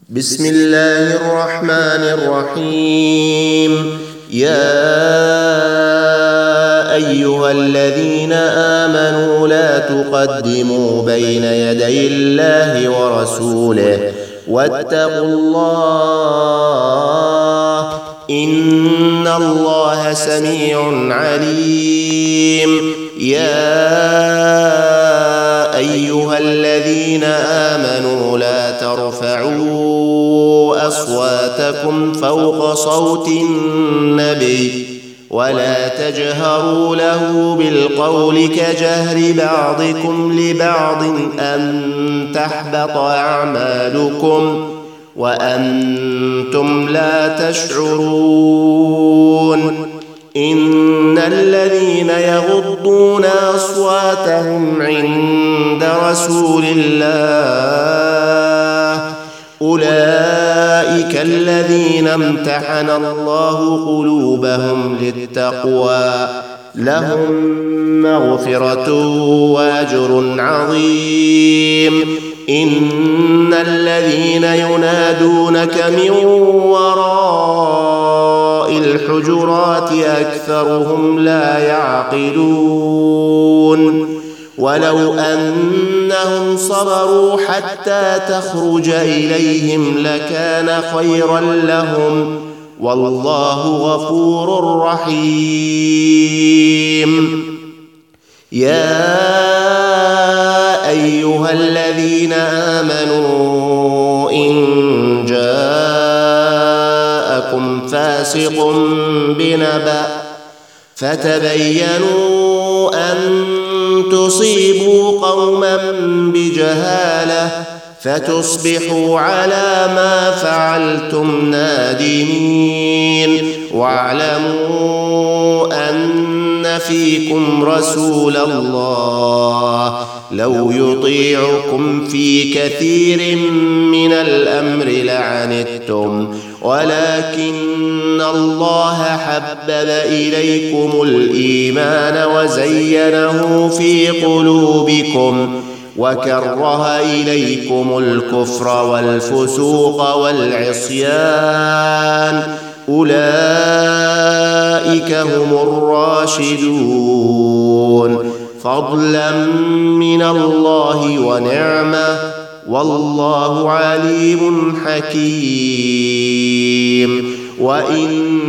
بسم الله الرحمن الرحيم. يا أيها الذين آمنوا لا تقدموا بين يدي الله ورسوله واتقوا الله إن الله سميع عليم. يا أيها الذين آمنوا لا ترفعوا أصواتكم فوق صوت النبي ولا تجهروا له بالقول كجهر بعضكم لبعض أن تحبط أعمالكم وأنتم لا تشعرون. إن الذين يغضون أصواتهم عند رسول الله أولئك الذين امتحن الله قلوبهم للتقوى لهم مغفرة وأجر عظيم. إن الذين ينادونك من وراء الحجرات أكثرهم لا يعقلون. ولو أنهم صبروا حتى تخرج إليهم لكان خيرا لهم والله غفور رحيم. يا أيها الذين آمنوا إن جاءكم فاسق بنبأ فتبينوا أن تصيبوا قوما بجهالة فتصبحوا على ما فعلتم نادمين. واعلموا أن فيكم رسول الله لو يطيعكم في كثير من الأمر لعنتم ولكن الله حبب إليكم الإيمان وزينه في قلوبكم وكره إليكم الكفر والفسوق والعصيان أولئك هم الراشدون فضلا من الله ونعمة والله عليم حكيم. وإن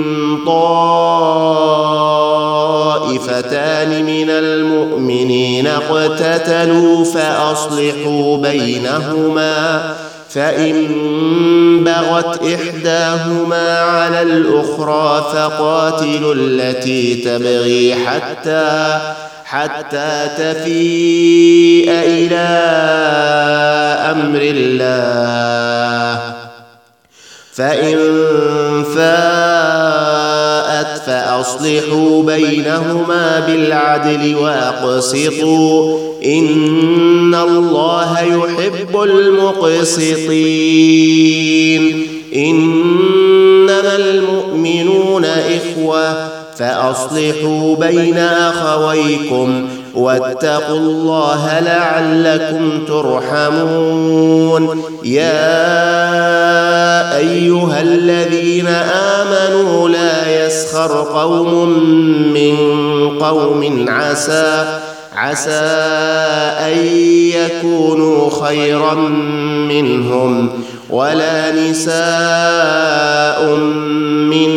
طائفتان من المؤمنين اقتتلوا فأصلحوا بينهما فإن بغت إحداهما على الأخرى فقاتلوا التي تبغي حتى تفيء إلى أمر الله فإن فاءت فأصلحوا بينهما بالعدل وأقسطوا إن الله يحب المقسطين. إنما المؤمنون إخوة فأصلحوا بين أخويكم واتقوا الله لعلكم ترحمون. يا أيها الذين آمنوا لا يسخر قوم من قوم عسى أن يكونوا خيرا منهم ولا نساء من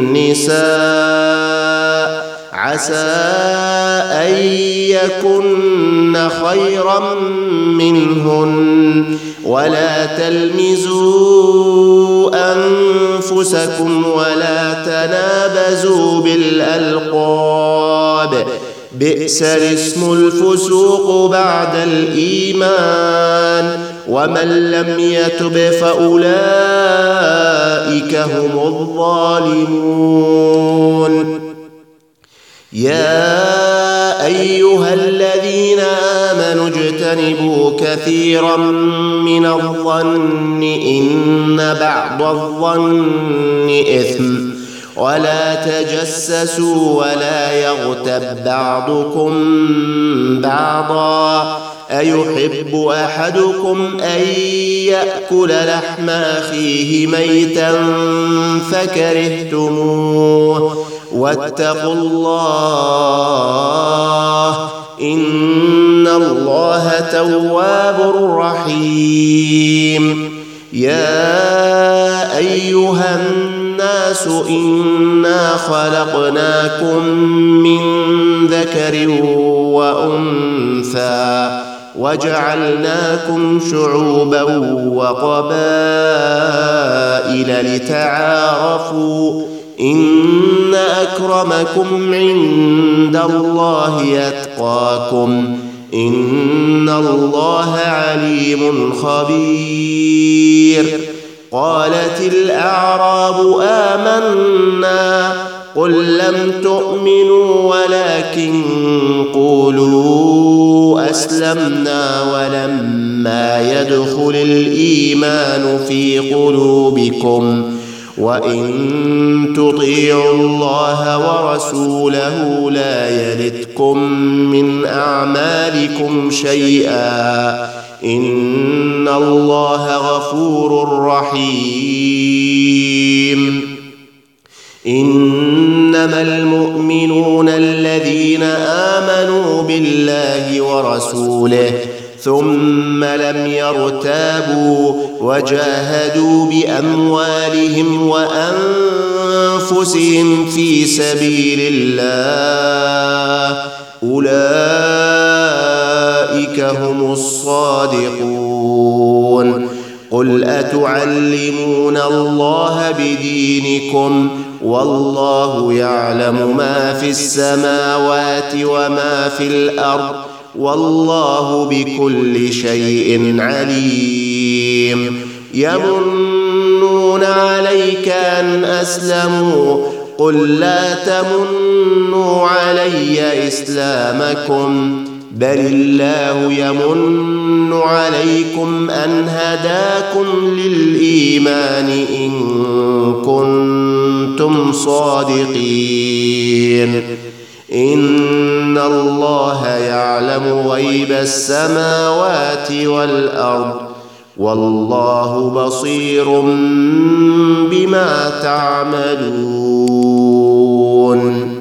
نساء عسى أن يكن خيرا منهن ولا تلمزوا أنفسكم ولا تنابزوا بالألقاب بئس الاسم الفسوق بعد الإيمان ومن لم يتب فأولئك هم الظالمون. يا أيها الذين آمنوا اجتنبوا كثيرا من الظن إن بعض الظن إثم ولا تجسسوا ولا يغتب بعضكم بعضا أيحب أحدكم أن يأكل لحم أخيه ميتا فكرهتموه واتقوا الله إن الله تواب رحيم. يا أيها الناس إنا خلقناكم من ذكر وأنثى وجعلناكم شعوبا وقبائل لتعارفوا إن أكرمكم عند الله يتقاكم إن الله عليم خبير. قالت الأعراب آمنا قل لم تؤمنوا ولكن قولوا أسلمنا ولما يدخل الإيمان في قلوبكم وإن تطيعوا الله ورسوله لا يلتكم من أعمالكم شيئا إن الله غفور رحيم. إنما المؤمنون الذين آمنوا بالله ورسوله ثم لم يرتابوا وجاهدوا بأموالهم وأنفسهم في سبيل الله أولئك هم الصادقون. قل أتعلمون الله بدينكم والله يعلم ما في السماوات وما في الأرض والله بكل شيء عليم. يمنون عليك أن أسلموا قل لا تمنوا علي إسلامكم بل الله يمن عليكم أن هداكم للإيمان إن كنتم صادقين. إن الله يعلم غيب السماوات والأرض والله بصير بما تعملون.